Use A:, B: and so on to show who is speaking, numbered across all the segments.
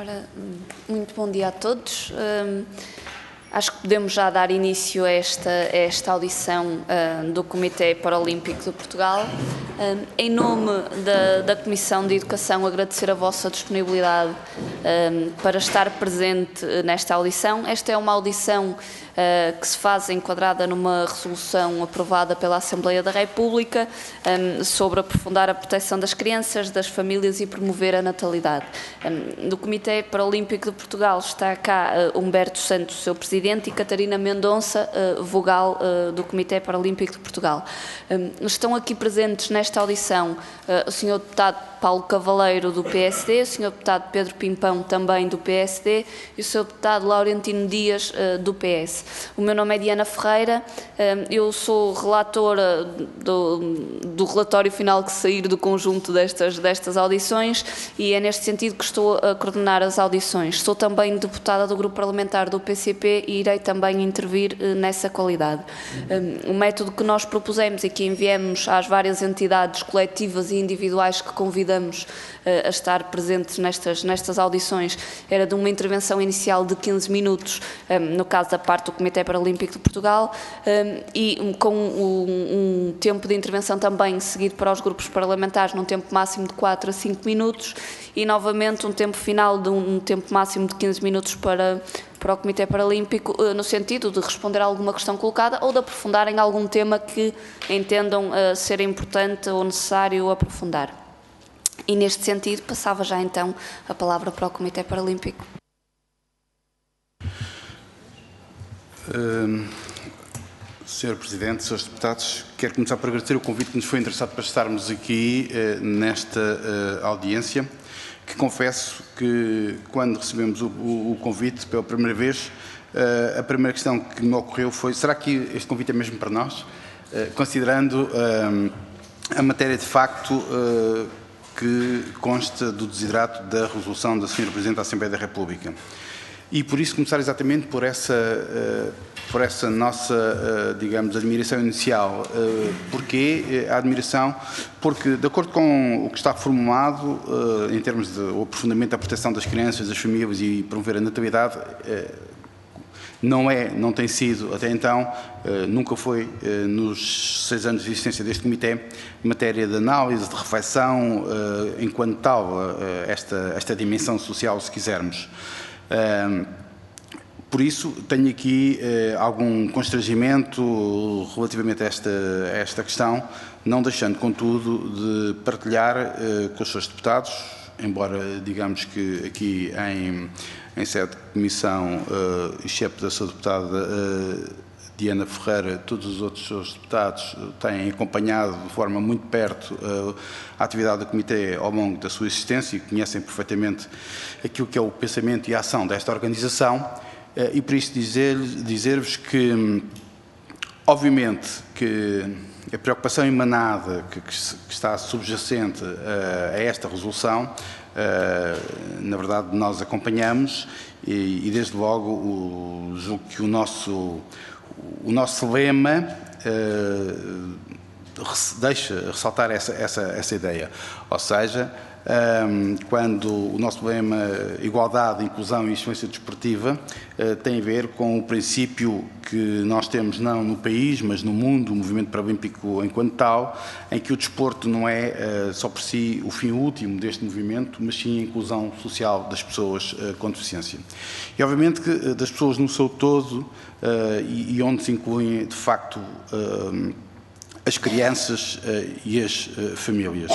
A: Ora, muito bom dia a todos. Acho que podemos já dar início a esta audição do Comitê Paralímpico de Portugal. Em nome da Comissão de Educação, agradecer a vossa disponibilidade para estar presente nesta audição. Esta é uma audição que se faz enquadrada numa resolução aprovada pela Assembleia da República sobre aprofundar a proteção das crianças, das famílias e promover a natalidade. Do Comitê Paralímpico de Portugal está cá Humberto Santos, seu Presidente, e Catarina Mendonça, vogal do Comitê Paralímpico de Portugal. Estão aqui presentes nesta audição o Sr. Deputado Paulo Cavaleiro, do PSD, o Sr. Deputado Pedro Pimpão, também do PSD, e o Sr. Deputado Laurentino Dias, do PS. O meu nome é Diana Ferreira, eu sou relatora do relatório final que sair do conjunto destas audições e é neste sentido que estou a coordenar as audições. Sou também deputada do Grupo Parlamentar do PCP e irei também intervir nessa qualidade. O método que nós propusemos e que enviamos às várias entidades coletivas e individuais que convidamos a estar presentes nestas audições era de uma intervenção inicial de 15 minutos, no caso da parte do Comitê Paralímpico de Portugal, e com um tempo de intervenção também seguido para os grupos parlamentares num tempo máximo de 4 a 5 minutos e novamente um tempo final de um tempo máximo de 15 minutos para o Comitê Paralímpico, no sentido de responder a alguma questão colocada ou de aprofundar em algum tema que entendam ser importante ou necessário aprofundar. E neste sentido, passava já então a palavra para o Comitê Paralímpico.
B: Sr. Presidente, Srs. Deputados, quero começar por agradecer o convite que nos foi interessado para estarmos aqui nesta audiência, que confesso que quando recebemos o convite pela primeira vez, a primeira questão que me ocorreu foi: será que este convite é mesmo para nós? Considerando a matéria de facto que consta do desidrato da resolução da Sra. Presidente da Assembleia da República. E por isso começar exatamente por essa nossa, digamos, admiração inicial. Porquê a admiração? Porque, de acordo com o que está formulado, em termos do aprofundamento da proteção das crianças, das famílias e promover a natalidade, não tem sido, até então, nunca foi, nos 6 anos de existência deste Comitê, matéria de análise, de reflexão, enquanto tal, esta dimensão social, se quisermos. Por isso, tenho aqui algum constrangimento relativamente a esta questão, não deixando, contudo, de partilhar com os seus deputados, embora digamos que aqui em sede de comissão, exceto da sua deputada Diana Ferreira, todos os outros seus deputados têm acompanhado de forma muito perto a atividade do Comitê ao longo da sua existência e conhecem perfeitamente aquilo que é o pensamento e a ação desta organização, e por isso dizer-vos que, obviamente, que a preocupação emanada que está subjacente a esta resolução, na verdade, nós acompanhamos e desde logo, julgo que o nosso lema deixa ressaltar essa ideia. Ou seja, quando o nosso lema igualdade, inclusão e excelência desportiva tem a ver com o princípio que nós temos não no país, mas no mundo, o movimento paralímpico enquanto tal, em que o desporto não é só por si o fim último deste movimento, mas sim a inclusão social das pessoas com deficiência. E obviamente que das pessoas no seu todo e onde se incluem de facto as crianças e as famílias.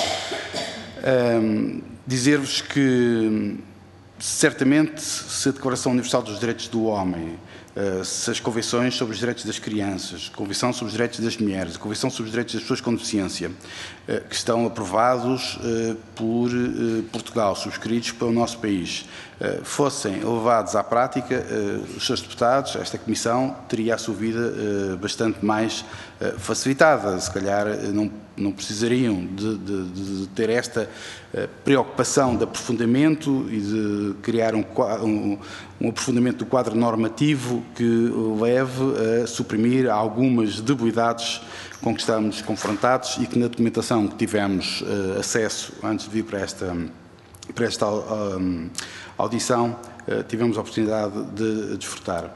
B: Dizer-vos que, certamente, se a Declaração Universal dos Direitos do Homem, se as Convenções sobre os Direitos das Crianças, a Convenção sobre os Direitos das Mulheres, a Convenção sobre os Direitos das Pessoas com Deficiência, que estão aprovados por Portugal, subscritos pelo nosso país, fossem levados à prática, os seus deputados, esta Comissão, teria a sua vida bastante mais facilitada. Se calhar não precisariam de ter esta preocupação de aprofundamento e de criar um aprofundamento do quadro normativo que leve a suprimir algumas debilidades com que estamos confrontados e que na documentação que tivemos acesso antes de vir para para esta audição tivemos a oportunidade de desfrutar.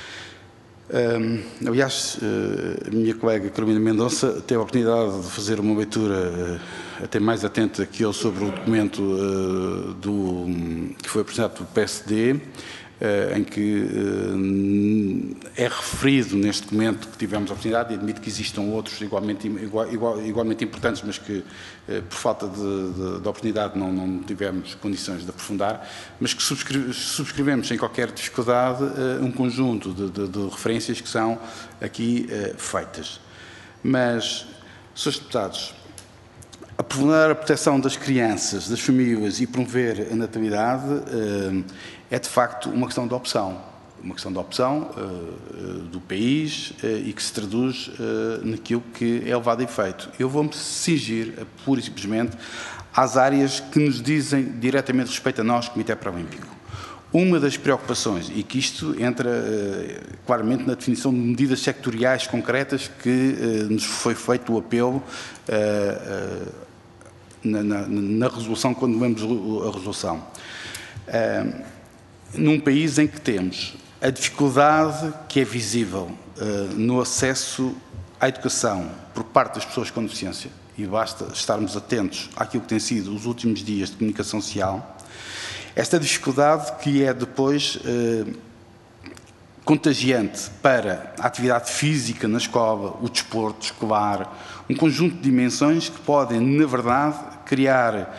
B: Aliás, a minha colega Carolina Mendonça teve a oportunidade de fazer uma leitura até mais atenta que eu sobre o documento que foi apresentado pelo PSD, em que é referido neste documento que tivemos a oportunidade, e admito que existam outros igualmente importantes, mas que por falta de oportunidade não tivemos condições de aprofundar, mas que subscrevemos sem qualquer dificuldade um conjunto de referências que são aqui feitas. Mas, Srs. Deputados, aprofundar a proteção das crianças, das famílias e promover a natalidade é de facto uma questão de opção. Uma questão de opção do país e que se traduz naquilo que é levado a efeito. Eu vou-me cingir pura e simplesmente às áreas que nos dizem diretamente respeito a nós, Comitê Paralímpico. Uma das preocupações, e que isto entra claramente na definição de medidas sectoriais concretas que nos foi feito o apelo na resolução, quando lemos a resolução. Num país em que temos a dificuldade que é visível no acesso à educação por parte das pessoas com deficiência, e basta estarmos atentos àquilo que tem sido os últimos dias de comunicação social, esta dificuldade que é depois contagiante para a atividade física na escola, o desporto escolar, um conjunto de dimensões que podem, na verdade, criar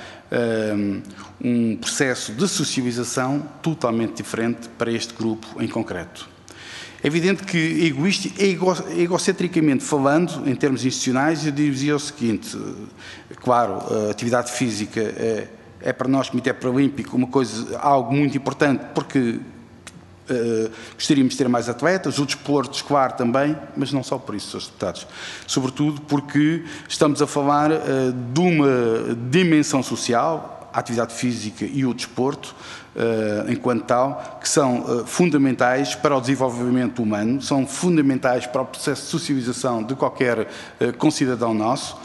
B: um processo de socialização totalmente diferente para este grupo em concreto. É evidente que, egocentricamente falando, em termos institucionais, eu dizia o seguinte: claro, a atividade física é para nós, Comitê Paralímpico, algo muito importante, porque gostaríamos de ter mais atletas, o desporto escolar também, mas não só por isso, Srs. Deputados. Sobretudo porque estamos a falar de uma dimensão social, a atividade física e o desporto, enquanto tal, que são fundamentais para o desenvolvimento humano, são fundamentais para o processo de socialização de qualquer concidadão nosso,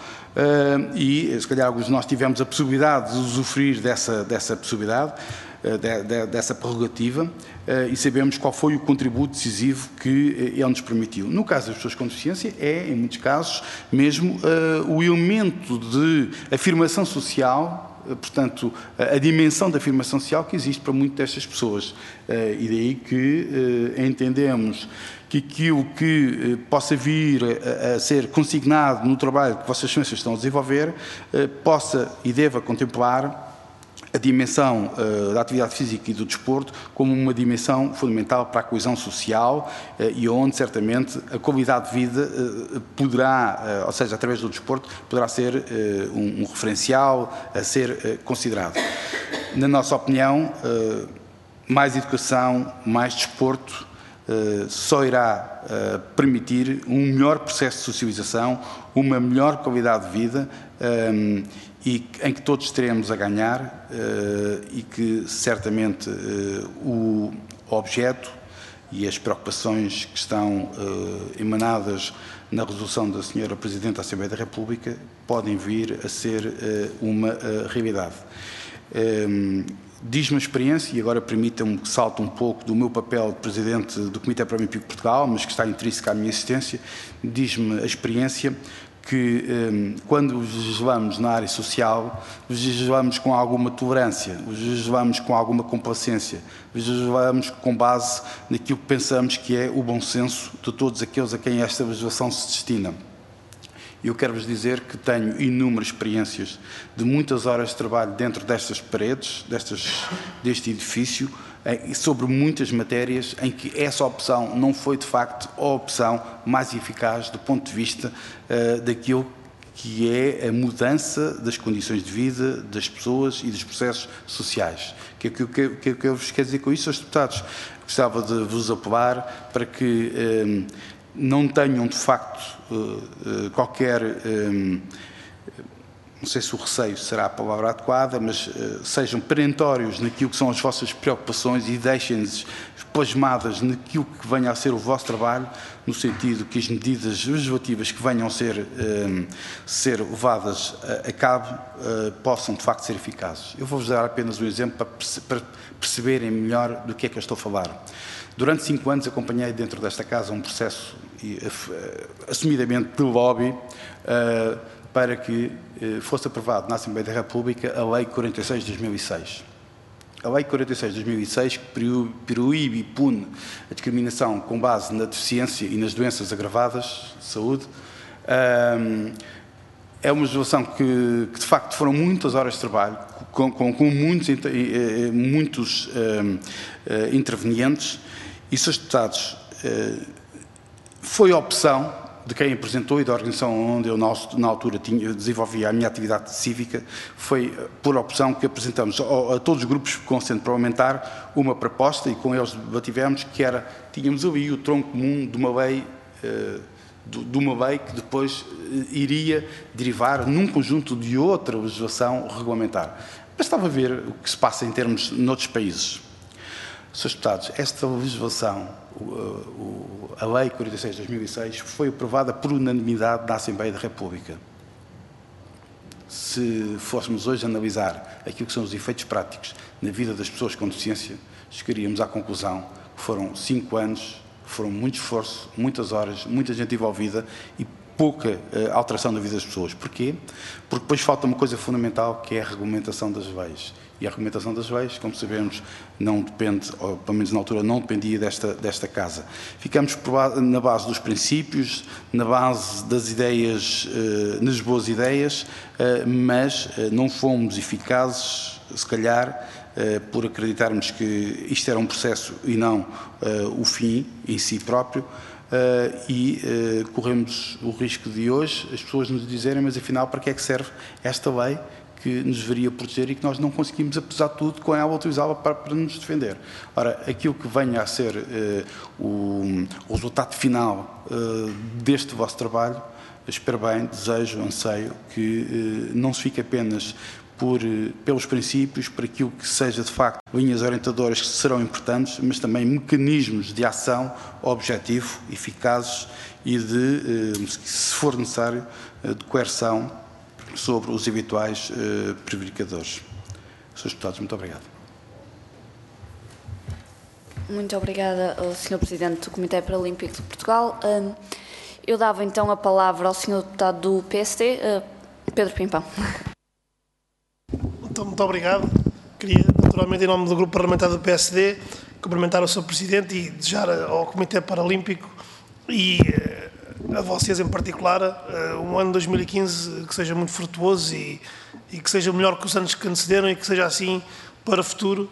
B: e se calhar alguns de nós tivemos a possibilidade de usufruir dessa possibilidade, dessa prerrogativa, e sabemos qual foi o contributo decisivo que ele nos permitiu. No caso das pessoas com deficiência, em muitos casos, mesmo o elemento de afirmação social, portanto, a dimensão da afirmação social que existe para muitas destas pessoas. E daí que entendemos que aquilo que possa vir a ser consignado no trabalho que Vossas Excelências estão a desenvolver possa e deva contemplar a dimensão da atividade física e do desporto como uma dimensão fundamental para a coesão social e onde, certamente, a qualidade de vida poderá, ou seja, através do desporto, poderá ser um referencial a ser considerado. Na nossa opinião, mais educação, mais desporto, só irá permitir um melhor processo de socialização, uma melhor qualidade de vida e em que todos teremos a ganhar e que certamente o objeto e as preocupações que estão emanadas na resolução da Sra. Presidente da Assembleia da República podem vir a ser uma realidade. Diz-me a experiência, e agora permitam-me que salte um pouco do meu papel de Presidente do Comitê Paralímpico de Portugal, mas que está intrínseca à minha existência, diz-me a experiência que quando legislamos na área social, legislamos com alguma tolerância, legislamos com alguma complacência, legislamos com base naquilo que pensamos que é o bom senso de todos aqueles a quem esta legislação se destina. Eu quero-vos dizer que tenho inúmeras experiências de muitas horas de trabalho dentro destas paredes, deste edifício, sobre muitas matérias em que essa opção não foi, de facto, a opção mais eficaz do ponto de vista daquilo que é a mudança das condições de vida das pessoas e dos processos sociais. O que eu vos quero dizer com isso, Srs. Deputados? Gostava de vos apelar para que não tenham, de facto, qualquer não sei se o receio será a palavra adequada, mas sejam perentórios naquilo que são as vossas preocupações e deixem-nos plasmadas naquilo que venha a ser o vosso trabalho, no sentido que as medidas legislativas que venham a ser levadas a cabo possam de facto ser eficazes. Eu vou-vos dar apenas um exemplo para perceberem melhor do que é que eu estou a falar. Durante 5 anos acompanhei dentro desta casa um processo assumidamente de lobby para que fosse aprovado na Assembleia da República a Lei 46 de 2006. A Lei 46 de 2006, que proíbe e pune a discriminação com base na deficiência e nas doenças agravadas de saúde, é uma legislação que de facto foram muitas horas de trabalho, com muitos intervenientes, e, Srs. Deputados, foi a opção de quem apresentou e da organização onde eu, na altura, desenvolvia a minha atividade cívica, foi por opção que apresentamos a todos os grupos com assento parlamentar uma proposta, e com eles debativemos, que era, tínhamos ali o tronco comum de uma lei que depois iria derivar num conjunto de outra legislação regulamentar. Bastava ver o que se passa em termos noutros países. Srs. Deputados, esta legislação, a Lei 46 de 2006, foi aprovada por unanimidade da Assembleia da República. Se fôssemos hoje analisar aquilo que são os efeitos práticos na vida das pessoas com deficiência, chegaríamos à conclusão que foram 5 anos, foram muito esforço, muitas horas, muita gente envolvida e pouca alteração na vida das pessoas. Porquê? Porque depois falta uma coisa fundamental, que é a regulamentação das leis. E a regulamentação das leis, como sabemos, não depende, ou pelo menos na altura não dependia desta Casa. Ficamos na base dos princípios, na base das ideias, nas boas ideias, mas não fomos eficazes, se calhar, por acreditarmos que isto era um processo e não o fim em si próprio, e corremos o risco de hoje as pessoas nos dizerem, mas afinal para que é que serve esta lei que nos deveria proteger e que nós não conseguimos, apesar de tudo, com ela utilizá-la para nos defender. Ora, aquilo que venha a ser o resultado final deste vosso trabalho, espero bem, desejo, anseio, que não se fique apenas pelos princípios, por aquilo que seja de facto linhas orientadoras que serão importantes, mas também mecanismos de ação objetivo, eficazes e se for necessário, de coerção sobre os habituais prevaricadores. Srs. Deputados, muito obrigado.
A: Muito obrigada ao Sr. Presidente do Comitê Paralímpico de Portugal. Eu dava então a palavra ao Sr. Deputado do PSD, Pedro Pimpão.
C: Então, muito obrigado. Queria, naturalmente, em nome do Grupo Parlamentar do PSD, cumprimentar o Sr. Presidente e desejar ao Comitê Paralímpico e a vocês em particular um ano 2015 que seja muito frutuoso e que seja melhor que os anos que antecederam e que seja assim para o futuro.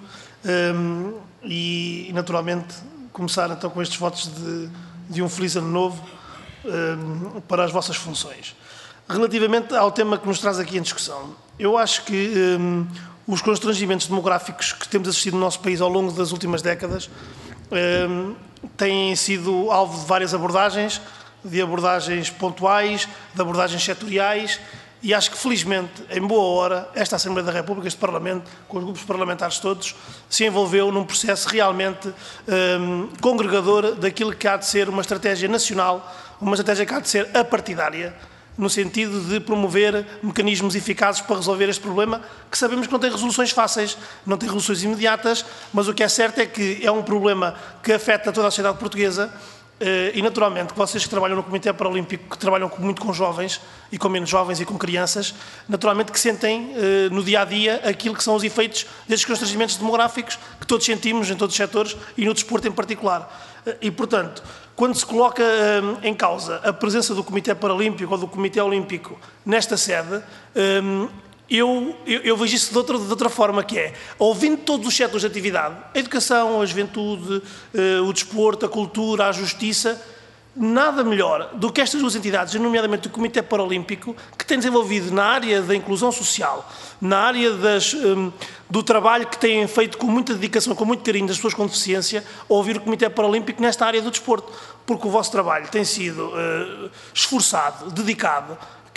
C: E naturalmente, começar então com estes votos de um feliz ano novo para as vossas funções. Relativamente ao tema que nos traz aqui em discussão, eu acho que os constrangimentos demográficos que temos assistido no nosso país ao longo das últimas décadas têm sido alvo de várias abordagens, de abordagens pontuais, de abordagens setoriais, e acho que, felizmente, em boa hora, esta Assembleia da República, este Parlamento, com os grupos parlamentares todos, se envolveu num processo realmente congregador daquilo que há de ser uma estratégia nacional, uma estratégia que há de ser apartidária, no sentido de promover mecanismos eficazes para resolver este problema, que sabemos que não tem resoluções fáceis, não tem resoluções imediatas, mas o que é certo é que é um problema que afeta toda a sociedade portuguesa. E, naturalmente, que vocês que trabalham no Comitê Paralímpico, que trabalham muito com jovens e com menos jovens e com crianças, naturalmente que sentem no dia-a-dia aquilo que são os efeitos destes constrangimentos demográficos que todos sentimos em todos os setores e no desporto em particular. E, portanto, quando se coloca em causa a presença do Comitê Paralímpico ou do Comitê Olímpico nesta sede, eu vejo isso de outra forma, que é, ouvindo todos os setores de atividade, a educação, a juventude, o desporto, a cultura, a justiça, nada melhor do que estas duas entidades, nomeadamente o Comitê Paralímpico, que tem desenvolvido na área da inclusão social, na área do trabalho que têm feito com muita dedicação, com muito carinho das pessoas com deficiência, ouvir o Comitê Paralímpico nesta área do desporto, porque o vosso trabalho tem sido esforçado, dedicado,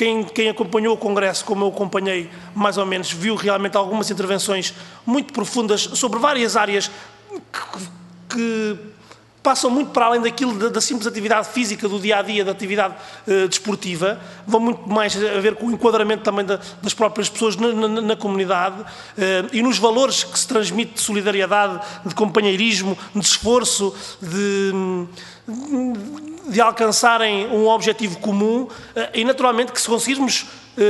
C: quem acompanhou o Congresso, como eu acompanhei mais ou menos, viu realmente algumas intervenções muito profundas sobre várias áreas que passam muito para além daquilo da simples atividade física, do dia-a-dia, da atividade desportiva, vão muito mais a ver com o enquadramento também das próprias pessoas na comunidade e nos valores que se transmite de solidariedade, de companheirismo, de esforço, de alcançarem um objetivo comum e, naturalmente, que se conseguirmos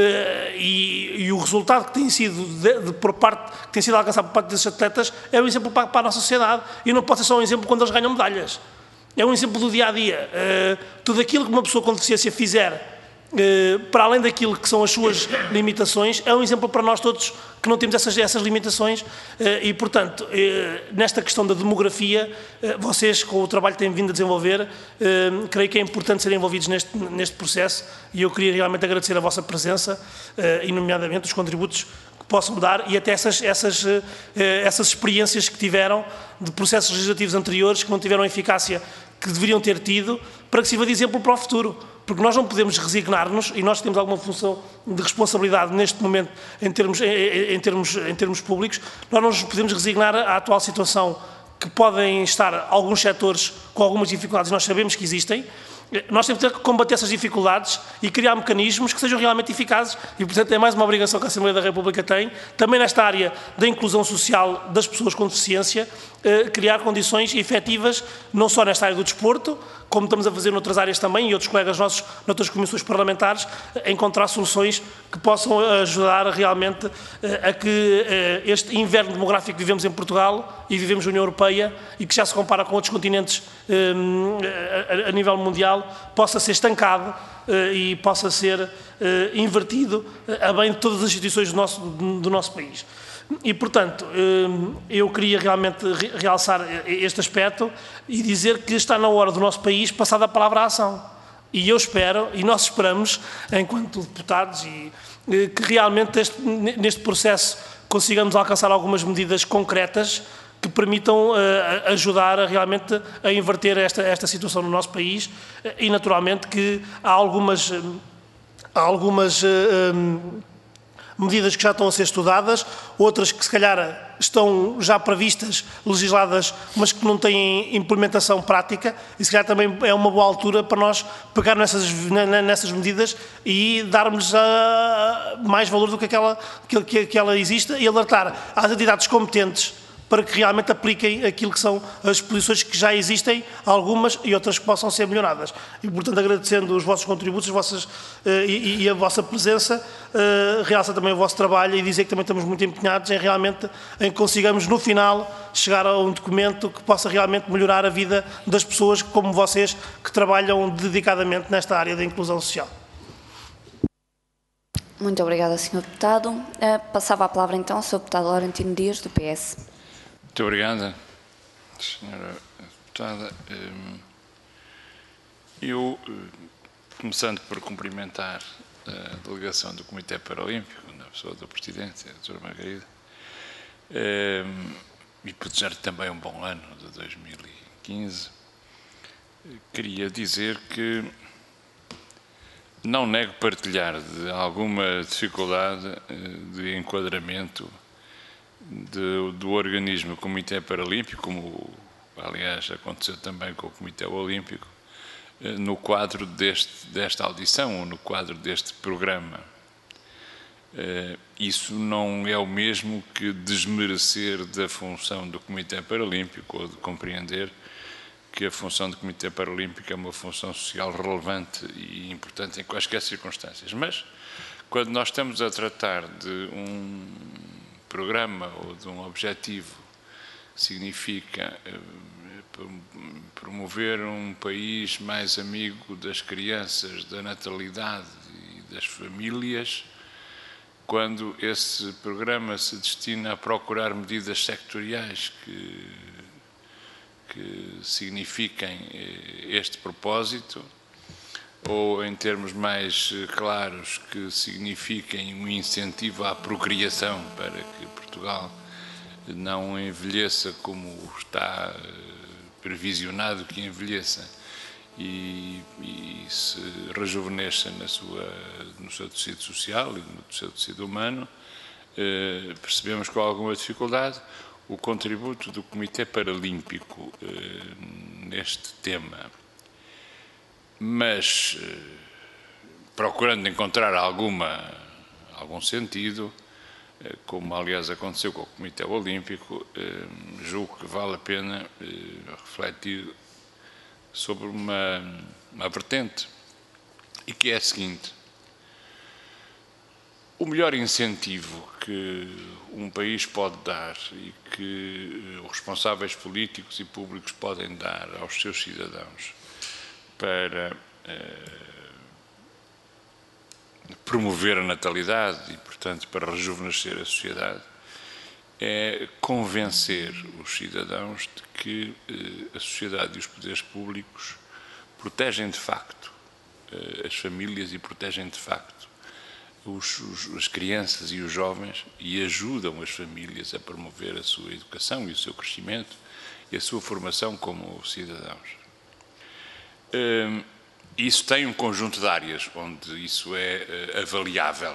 C: e o resultado que tem sido que tem sido alcançado por parte desses atletas é um exemplo para a nossa sociedade e não pode ser só um exemplo quando eles ganham medalhas. É um exemplo do dia-a-dia. Tudo aquilo que uma pessoa com deficiência fizer, para além daquilo que são as suas limitações, é um exemplo para nós todos que não temos essas limitações e, portanto, nesta questão da demografia, vocês, com o trabalho que têm vindo a desenvolver, creio que é importante serem envolvidos neste processo e eu queria realmente agradecer a vossa presença e, nomeadamente, os contributos que possam dar e até essas experiências que tiveram de processos legislativos anteriores que não tiveram a eficácia que deveriam ter tido para que sirva de exemplo para o futuro. Porque nós não podemos resignar-nos, e nós temos alguma função de responsabilidade neste momento em termos públicos, nós não nos podemos resignar à atual situação que podem estar alguns setores com algumas dificuldades, nós sabemos que existem. Nós temos que combater essas dificuldades e criar mecanismos que sejam realmente eficazes e, portanto, é mais uma obrigação que a Assembleia da República tem, também nesta área da inclusão social das pessoas com deficiência, criar condições efetivas, não só nesta área do desporto, como estamos a fazer noutras áreas também, e outros colegas nossos, noutras comissões parlamentares, a encontrar soluções que possam ajudar realmente a que este inverno demográfico que vivemos em Portugal e vivemos na União Europeia e que já se compara com outros continentes a nível mundial, possa ser estancado e possa ser invertido a bem de todas as instituições do nosso país. E, portanto, eu queria realmente realçar este aspecto e dizer que está na hora do nosso país passar da palavra à ação. E eu espero, e nós esperamos, enquanto deputados, que realmente neste processo consigamos alcançar algumas medidas concretas que permitam ajudar realmente a inverter esta situação no nosso país e, naturalmente, que há algumas medidas que já estão a ser estudadas, outras que se calhar estão já previstas, legisladas, mas que não têm implementação prática, e se calhar também é uma boa altura para nós pegar nessas medidas e darmos mais valor do que ela existe e alertar às entidades competentes para que realmente apliquem aquilo que são as posições que já existem, algumas e outras que possam ser melhoradas. E, portanto, agradecendo os vossos contributos e a vossa presença, realça também o vosso trabalho e dizer que também estamos muito empenhados em que consigamos, no final, chegar a um documento que possa realmente melhorar a vida das pessoas como vocês, que trabalham dedicadamente nesta área da inclusão social.
A: Muito obrigada, Sr. Deputado. Passava a palavra, então, ao Sr. Deputado Laurentino Dias, do PS.
D: Muito obrigada, Sra. Deputada. Eu, começando por cumprimentar a delegação do Comitê Paralímpico, na pessoa do Presidente, a Dra. Margarida, e por desejar também um bom ano de 2015, queria dizer que não nego partilhar de alguma dificuldade de enquadramento do organismo Comitê Paralímpico, como aliás aconteceu também com o Comitê Olímpico, no quadro desta audição, ou no quadro deste programa. Isso não é o mesmo que desmerecer da função do Comitê Paralímpico ou de compreender que a função do Comitê Paralímpico é uma função social relevante e importante em quaisquer circunstâncias. Mas, quando nós estamos a tratar de um programa ou de um objetivo que significa promover um país mais amigo das crianças, da natalidade e das famílias, quando esse programa se destina a procurar medidas sectoriais que signifiquem este propósito, ou em termos mais claros, que signifiquem um incentivo à procriação para que Portugal não envelheça como está previsionado que envelheça e se rejuvenesça no seu tecido social e no seu tecido humano. Percebemos com alguma dificuldade o contributo do Comitê Paralímpico neste tema, mas procurando encontrar algum sentido, como aliás aconteceu com o Comitê Olímpico, julgo que vale a pena refletir sobre uma vertente, e que é a seguinte: o melhor incentivo que um país pode dar e que os responsáveis políticos e públicos podem dar aos seus cidadãos para promover a natalidade e, portanto, para rejuvenescer a sociedade, é convencer os cidadãos de que a sociedade e os poderes públicos protegem de facto as famílias e protegem de facto as crianças e os jovens e ajudam as famílias a promover a sua educação e o seu crescimento e a sua formação como cidadãos. Isso tem um conjunto de áreas onde isso é avaliável.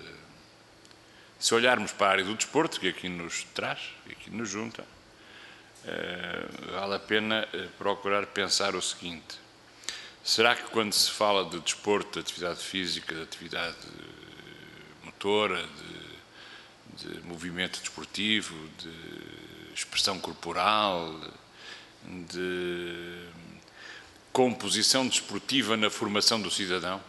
D: Se olharmos para a área do desporto, que aqui nos traz, que aqui nos junta, vale a pena procurar pensar o seguinte: será que quando se fala de desporto, de atividade física, de atividade motora, de movimento desportivo, de expressão corporal, de composição desportiva na formação do cidadão,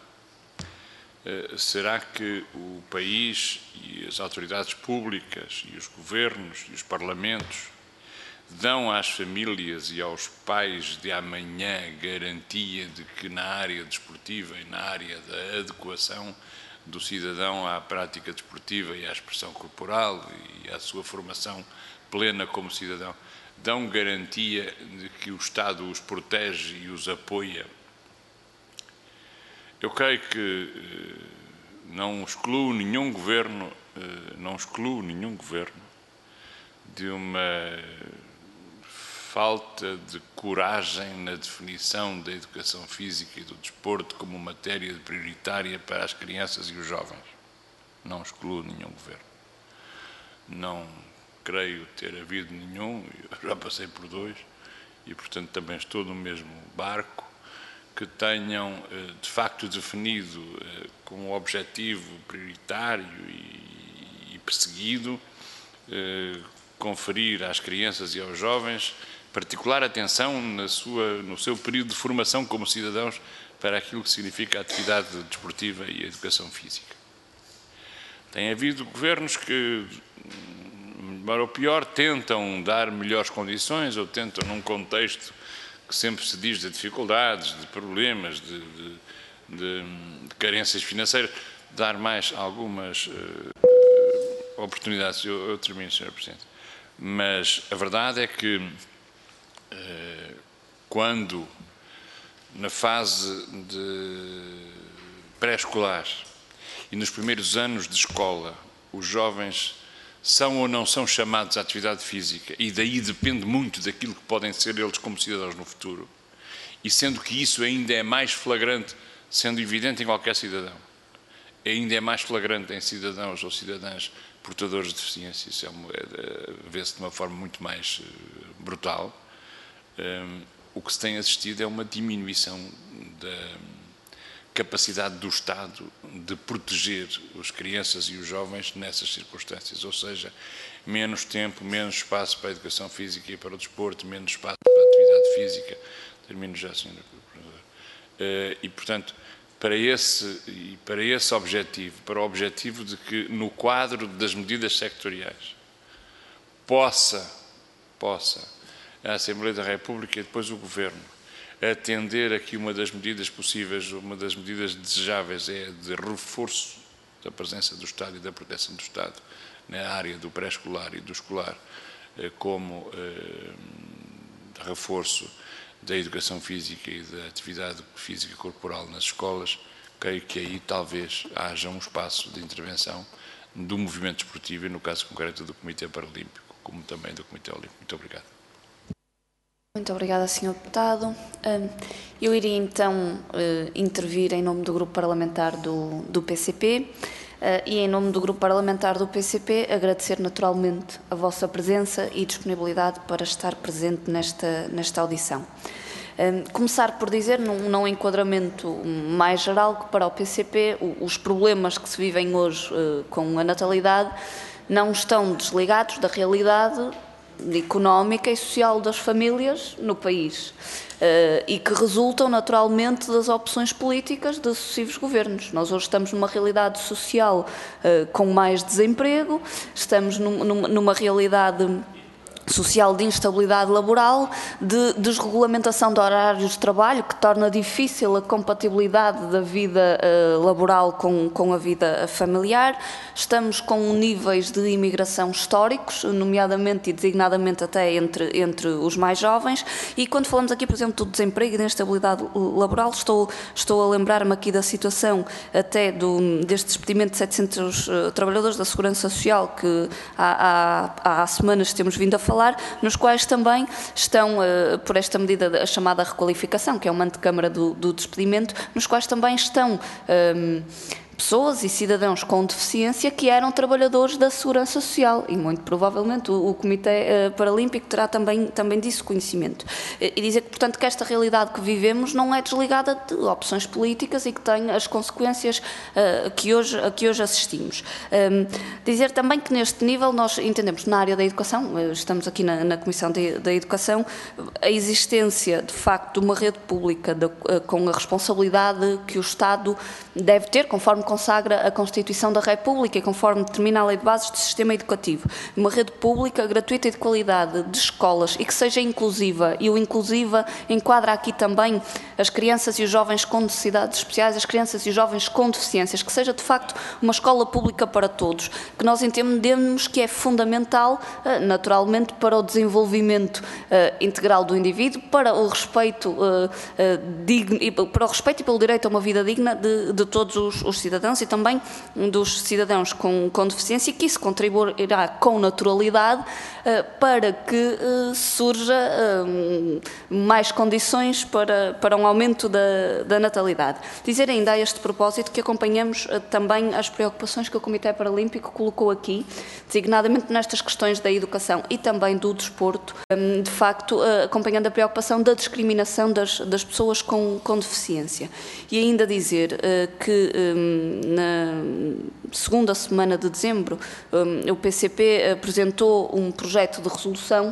D: será que o país e as autoridades públicas e os governos e os parlamentos dão às famílias e aos pais de amanhã garantia de que na área desportiva e na área da adequação do cidadão à prática desportiva e à expressão corporal e à sua formação plena como cidadão, dão garantia de que o Estado os protege e os apoia? Eu creio que não excluo nenhum governo de uma falta de coragem na definição da educação física e do desporto como matéria prioritária para as crianças e os jovens. Não excluo nenhum governo. Não creio ter havido nenhum, eu já passei por dois, e portanto também estou no mesmo barco, que tenham de facto definido como objetivo prioritário e perseguido conferir às crianças e aos jovens particular atenção no seu período de formação como cidadãos para aquilo que significa a atividade desportiva e a educação física. Tem havido governos que, para o pior, tentam dar melhores condições ou tentam, num contexto que sempre se diz de dificuldades, de problemas, de carências financeiras, dar mais algumas oportunidades. Eu termino, Sr. Presidente. Mas a verdade é que quando na fase de pré-escolar e nos primeiros anos de escola os jovens são ou não são chamados à atividade física, e daí depende muito daquilo que podem ser eles como cidadãos no futuro, e sendo que isso ainda é mais flagrante, sendo evidente em qualquer cidadão, ainda é mais flagrante em cidadãos ou cidadãs portadores de deficiência, isso vê-se de uma forma muito mais brutal. O que se tem assistido é uma diminuição da capacidade do Estado de proteger as crianças e os jovens nessas circunstâncias, ou seja, menos tempo, menos espaço para a educação física e para o desporto, menos espaço para a atividade física. Termino já, Sr. Professor. E, portanto, para esse objetivo, para o objetivo de que no quadro das medidas sectoriais possa a Assembleia da República e depois o Governo atender aqui uma das medidas possíveis, uma das medidas desejáveis é de reforço da presença do Estado e da proteção do Estado na área do pré-escolar e do escolar, como reforço da educação física e da atividade física corporal nas escolas. Creio que aí talvez haja um espaço de intervenção do movimento desportivo e, no caso concreto, do Comitê Paralímpico, como também do Comitê Olímpico. Muito obrigado.
A: Muito obrigada, Sr. Deputado. Eu iria então intervir em nome do Grupo Parlamentar do PCP e em nome do Grupo Parlamentar do PCP agradecer naturalmente a vossa presença e disponibilidade para estar presente nesta audição. Começar por dizer, num enquadramento mais geral, que para o PCP os problemas que se vivem hoje com a natalidade não estão desligados da realidade económica e social das famílias no país e que resultam naturalmente das opções políticas de sucessivos governos. Nós hoje estamos numa realidade social com mais desemprego, estamos numa realidade social de instabilidade laboral, de desregulamentação de horários de trabalho, que torna difícil a compatibilidade da vida laboral com a vida familiar. Estamos com níveis de imigração históricos, nomeadamente e designadamente até entre os mais jovens, e quando falamos aqui, por exemplo, do desemprego e da instabilidade laboral, estou a lembrar-me aqui da situação até deste despedimento de 700 trabalhadores da Segurança Social que há semanas temos vindo a falar, nos quais também estão, por esta medida, a chamada requalificação, que é uma antecâmara do despedimento, nos quais também estão pessoas e cidadãos com deficiência que eram trabalhadores da Segurança Social e muito provavelmente o Comitê Paralímpico terá também disso conhecimento. E dizer que, portanto, que esta realidade que vivemos não é desligada de opções políticas e que tem as consequências a que hoje assistimos. Dizer também que neste nível nós entendemos na área da educação, estamos aqui na Comissão da Educação, a existência de facto de uma rede pública com a responsabilidade que o Estado deve ter, conforme consagra a Constituição da República e conforme determina a Lei de Bases do Sistema Educativo. Uma rede pública, gratuita e de qualidade de escolas e que seja inclusiva, e o inclusiva enquadra aqui também as crianças e os jovens com necessidades especiais, as crianças e os jovens com deficiências, que seja de facto uma escola pública para todos, que nós entendemos que é fundamental, naturalmente, para o desenvolvimento integral do indivíduo, para o respeito para o respeito e pelo direito a uma vida digna de todos os cidadãos e também dos cidadãos com deficiência, e que isso contribuirá com naturalidade para que surja mais condições para um aumento da natalidade. Dizer ainda a este propósito que acompanhamos também as preocupações que o Comitê Paralímpico colocou aqui, designadamente nestas questões da educação e também do desporto, de facto acompanhando a preocupação da discriminação das pessoas com deficiência. E ainda dizer que na segunda semana de dezembro o PCP apresentou um projeto de resolução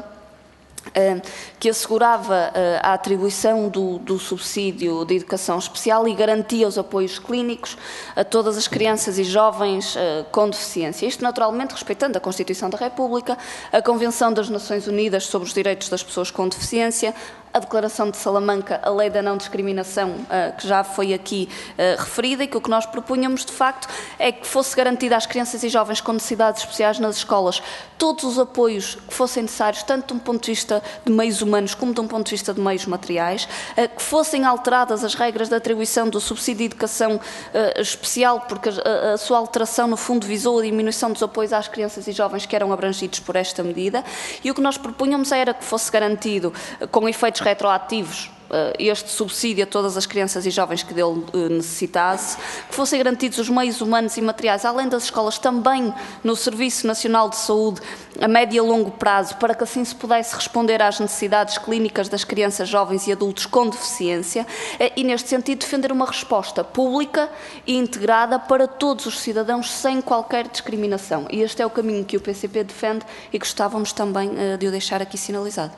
A: que assegurava a atribuição do subsídio de educação especial e garantia os apoios clínicos a todas as crianças e jovens com deficiência. Isto, naturalmente, respeitando a Constituição da República, a Convenção das Nações Unidas sobre os Direitos das Pessoas com Deficiência, a Declaração de Salamanca, a Lei da Não Discriminação, que já foi aqui referida, e que o que nós propunhamos, de facto, é que fosse garantida às crianças e jovens com necessidades especiais nas escolas todos os apoios que fossem necessários, tanto de um ponto de vista de meios humanos como de um ponto de vista de meios materiais, que fossem alteradas as regras de atribuição do subsídio de educação especial, porque a sua alteração, no fundo, visou a diminuição dos apoios às crianças e jovens que eram abrangidos por esta medida, e o que nós propunhamos era que fosse garantido, com efeitos retroativos, este subsídio a todas as crianças e jovens que dele necessitasse, que fossem garantidos os meios humanos e materiais, além das escolas, também no Serviço Nacional de Saúde, a médio e a longo prazo, para que assim se pudesse responder às necessidades clínicas das crianças, jovens e adultos com deficiência, e neste sentido defender uma resposta pública e integrada para todos os cidadãos sem qualquer discriminação. E este é o caminho que o PCP defende e gostávamos também de o deixar aqui sinalizado.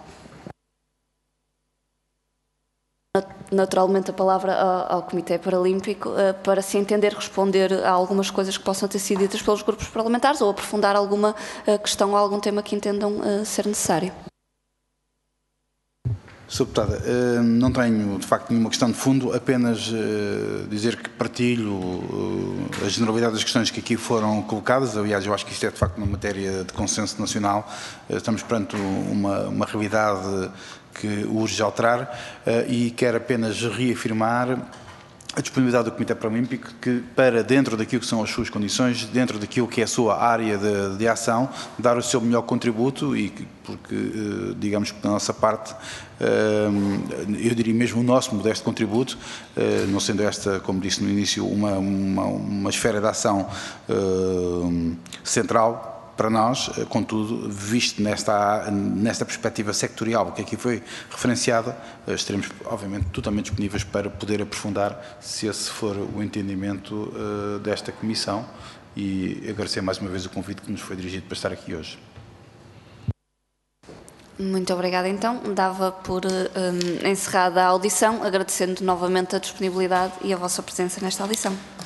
A: Naturalmente a palavra ao Comitê Paralímpico para se entender responder a algumas coisas que possam ter sido ditas pelos grupos parlamentares ou aprofundar alguma questão ou algum tema que entendam ser necessário.
B: Sr. Deputada, não tenho de facto nenhuma questão de fundo, apenas dizer que partilho a generalidade das questões que aqui foram colocadas. Aliás, eu acho que isto é de facto uma matéria de consenso nacional. Estamos perante uma realidade que urge alterar, e quero apenas reafirmar a disponibilidade do Comitê Paralímpico que, para dentro daquilo que são as suas condições, dentro daquilo que é a sua área de ação, dar o seu melhor contributo e porque, digamos que da nossa parte, eu diria mesmo o nosso modesto contributo, não sendo esta, como disse no início, uma esfera de ação central para nós, contudo, visto nesta perspectiva sectorial que aqui foi referenciada, estaremos, obviamente, totalmente disponíveis para poder aprofundar, se esse for o entendimento desta Comissão, e agradecer mais uma vez o convite que nos foi dirigido para estar aqui hoje.
A: Muito obrigada, então. Dava por encerrada a audição, agradecendo novamente a disponibilidade e a vossa presença nesta audição.